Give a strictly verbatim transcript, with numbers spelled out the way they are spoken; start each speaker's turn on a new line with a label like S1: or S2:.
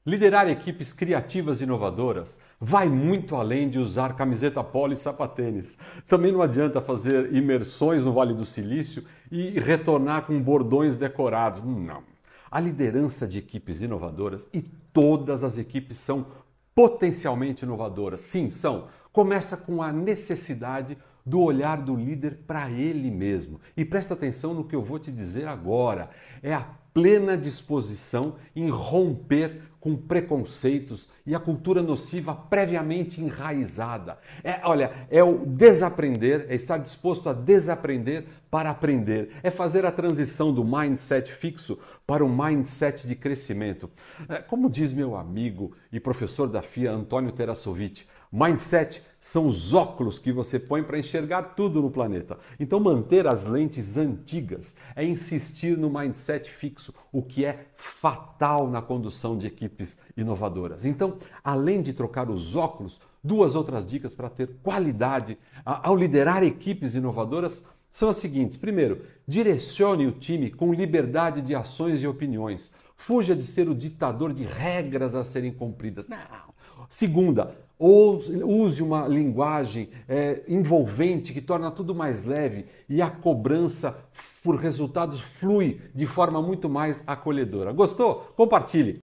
S1: Liderar equipes criativas e inovadoras vai muito além de usar camiseta polo e sapatênis. Também não adianta fazer imersões no Vale do Silício e retornar com bordões decorados. Não. A liderança de equipes inovadoras, e todas as equipes são potencialmente inovadoras. Sim, são. Começa com a necessidade do olhar do líder para ele mesmo. E presta atenção no que eu vou te dizer agora. É a plena disposição em romper com preconceitos e a cultura nociva previamente enraizada. É, olha, é o desaprender, é estar disposto a desaprender para aprender. É fazer a transição do mindset fixo para um mindset de crescimento. É, como diz meu amigo e professor da F I A, Antônio Terasovic, mindset são os óculos que você põe para enxergar tudo no planeta. Então manter as lentes antigas é insistir no mindset fixo, o que é fatal na condução de equipes inovadoras. Então, além de trocar os óculos, duas outras dicas para ter qualidade ao liderar equipes inovadoras são as seguintes. Primeiro, direcione o time com liberdade de ações e opiniões. Fuja de ser o ditador de regras a serem cumpridas. Não. Segunda, use uma linguagem é, envolvente que torna tudo mais leve e a cobrança por resultados flui de forma muito mais acolhedora. Gostou? Compartilhe!